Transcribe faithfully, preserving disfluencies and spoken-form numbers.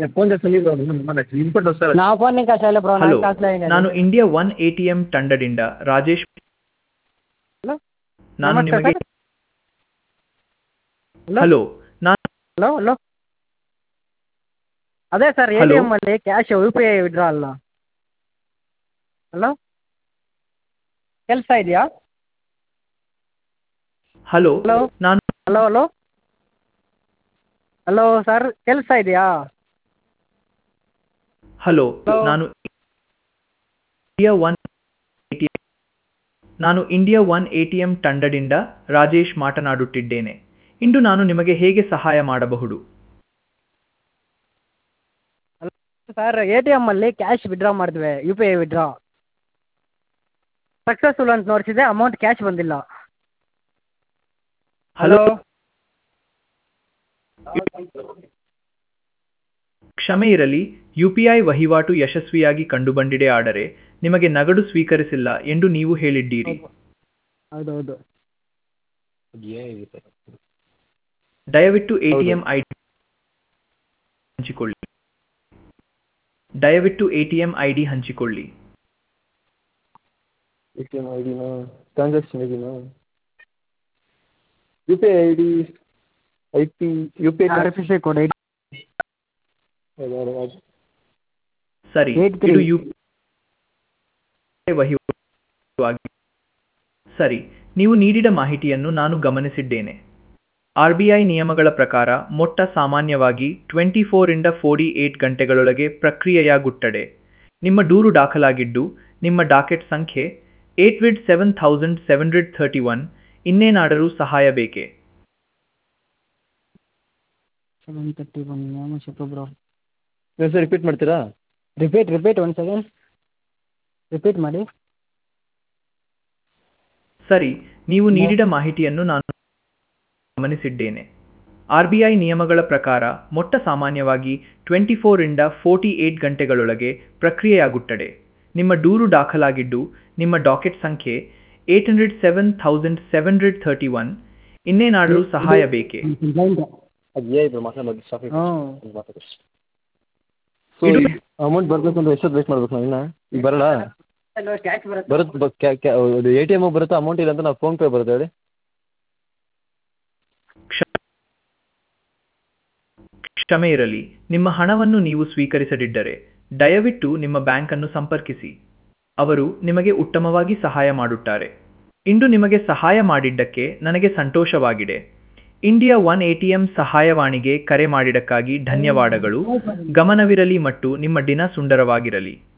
Phone చేస్తాను ఇంకోటి వస్తారు నా ఫోన్ ఇంకా చేయలే బ్రో ಹಲೋ నాకు కాసులే ನಾನು India one A T M ತಂಡದಿಂದ ರಾಜೇಶ್. ಹಲೋ ನಾನು ನಮಸ್ತೆ ನಿಮಗೆ ಸರ್. ಹಲೋ ಹಲೋ ನಾನು ಹಲೋ ಹಲೋ ಅದೇ ಸರ್ ಎ ಟಿ ಹಲೋ ಎಮ್ಮಲ್ಲಿ cash U P I withdraw ಅಲ್ಲ. ಹಲೋ ಕೆಲಸ ಇದೆಯಾ? ಹಲೋ ಹಲೋ ನಾನು ಹಲೋ ಹಲೋ ಹಲೋ ಸರ್ ಕೆಲಸ ಇದೆಯಾ? ಹಲೋ ಹಲೋ ನಾನು India one A T M ನಾನು India one A T M ತಂಡದಿಂದ ರಾಜೇಶ್ ಮಾತನಾಡುತ್ತಿದ್ದೇನೆ. ಇಂದು ನಾನು ನಿಮಗೆ ಹೇಗೆ ಸಹಾಯ ಮಾಡಬಹುದು? ಸರ್ ಎ ಟಿ ಎಮ್ಮಲ್ಲಿ ಕ್ಯಾಶ್ ವಿಡ್ರಾ ಮಾಡಿದ್ವಿ, U P I withdraw successful ಅಂತ ನೋಡ್ತಿದೆ, ಅಮೌಂಟ್ ಕ್ಯಾಶ್ ಬಂದಿಲ್ಲ. ಹಲೋ ಹಲೋ ಕ್ಷಮೆ ಇರಲಿ, ಯು ಪಿ ಐ ವಹಿವಾಟು ಯಶಸ್ವಿಯಾಗಿ ಕಂಡುಬಂದಿದೆ, ಆದರೆ ನಿಮಗೆ ನಗದು ಸ್ವೀಕರಿಸಿಲ್ಲ ಎಂದು ನೀವು ಹೇಳಿದ್ದೀರಿ. ಹೌದೌದು. ದಯವಿಟ್ಟು A T M I D ಹಂಚಿಕೊಳ್ಳಿ. ದಯವಿಟ್ಟು A T M I D ಹಂಚಿಕೊಳ್ಳಿ. ಎ ಟಿ ಎಮ್ ಐ ಡಿನಾ ಟ್ರಾನ್ಸಾಕ್ಷನ್ ಐ ಡಿನಾ U P I I D I P U P I R F C code ಸರಿ, ಏಟ್ ತ್ರೀ ಇದು U P I ವಹಿವಾಟು ಆಗಿದೆ. ಸರಿ, ನೀವು ನೀಡಿದ ಮಾಹಿತಿಯನ್ನು ನಾನು ಗಮನಿಸಿದ್ದೇನೆ. ಆರ್ ಬಿ ಐ ನಿಯಮಗಳ ಪ್ರಕಾರ ಮೊಟ್ಟ ಸಾಮಾನ್ಯವಾಗಿ ಟ್ವೆಂಟಿ ಫೋರ್ ಇಂದ ಫೋರ್ಟಿ ಏಟ್ ಗಂಟೆಗಳೊಳಗೆ ಪ್ರಕ್ರಿಯೆಯಾಗುತ್ತದೆ. ನಿಮ್ಮ ದೂರು ದಾಖಲಾಗಿದ್ದು, ನಿಮ್ಮ ಡಾಕೆಟ್ ಸಂಖ್ಯೆ ಏಟ್ ವಿಡ್ seven thousand seven hundred thirty one. ಇನ್ನೇನಾದರೂ ಸಹಾಯ ಬೇಕೇ? Seven thirty one bro. Sir repeat ಮಾಡ್ತೀರಾ? Repeat repeat one second repeat ಮಾಡಿ. ಸರಿ, ನೀವು ನೀಡಿದ ಮಾಹಿತಿಯನ್ನು ನಾನು ಗಮನಿಸಿದ್ದೇನೆ. ಆರ್ ಬಿ ಐ ನಿಯಮಗಳ ಪ್ರಕಾರ ಮೊಟ್ಟ ಸಾಮಾನ್ಯವಾಗಿ ಟ್ವೆಂಟಿ ಫೋರ್ ಇಂದ ಫೋರ್ಟಿ ಏಟ್ ಗಂಟೆಗಳೊಳಗೆ ಪ್ರಕ್ರಿಯೆಯಾಗುತ್ತದೆ. ನಿಮ್ಮ ದೂರು ದಾಖಲಾಗಿದ್ದು, ನಿಮ್ಮ ಡಾಕೆಟ್ ಸಂಖ್ಯೆ eight hundred seven thousand seven hundred thirty one. ಇನ್ನೇನಾದರೂ ಸಹಾಯ ಬೇಕೇ? ಅದು ಏ ಇದ್ರು ಮಾತಾಡೋದು ಸ್ಟಾಫ್ ಹ್ಞೂ ಮಾತಾಡಿ. ಸೊ ಅಮೌಂಟ್ ಬರಬೇಕಂದ್ರೆ ಎಷ್ಟೊತ್ತು ವೇಟ್ ಮಾಡ್ಬೇಕು ನಾವು? ಇನ್ನು ಈಗ ಬರೋಣ ಕ್ಯಾಶ್ ಬರುತ್ತೆ. ಬರುತ್ತೆ ಅದು ಎ ಟಿ ಎಮ್ ಬರುತ್ತೆ, ಅಮೌಂಟ್ ಇಲ್ಲ ಅಂತ ನಾವು ಫೋನ್ ಪೇ ಬರುತ್ತೆ ಹೇಳಿ. ಕ್ಷಮೆ ಇರಲಿ, ನಿಮ್ಮ ಹಣವನ್ನು ನೀವು ಸ್ವೀಕರಿಸದಿದ್ದರೆ ದಯವಿಟ್ಟು ನಿಮ್ಮ ಬ್ಯಾಂಕ್ ಅನ್ನು ಸಂಪರ್ಕಿಸಿ. ಅವರು ನಿಮಗೆ ಉತ್ತಮವಾಗಿ ಸಹಾಯ ಮಾಡುತ್ತಾರೆ. ಇಂದು ನಿಮಗೆ ಸಹಾಯ ಮಾಡಿದ್ದಕ್ಕೆ ನನಗೆ ಸಂತೋಷವಾಗಿದೆ. India one A T M ಸಹಾಯವಾಣಿಗೆ ಕರೆ ಮಾಡಿದ್ದಕ್ಕಾಗಿ ಧನ್ಯವಾದಗಳು. ಗಮನವಿರಲಿ ಮತ್ತು ನಿಮ್ಮ ದಿನ ಸುಂದರವಾಗಿರಲಿ.